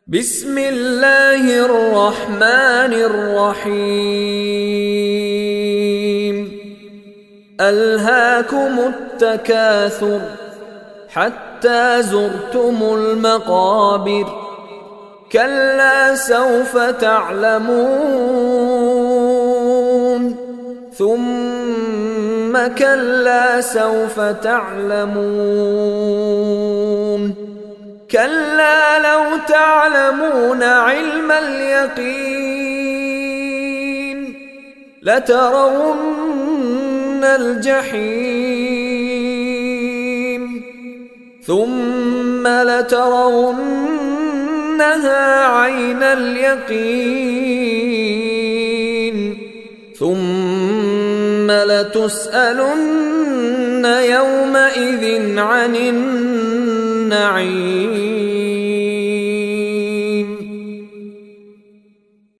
بسم الله الرحمن الرحيم ألهاكم التكاثر حتى زرتم المقابر كلا سوف تعلمون ثم كلا سوف تعلمون كلا لو تعلمون علم اليقين لترون الجحيم ثم لترونها عين اليقين ثم لتسألن يومئذ عن النعيم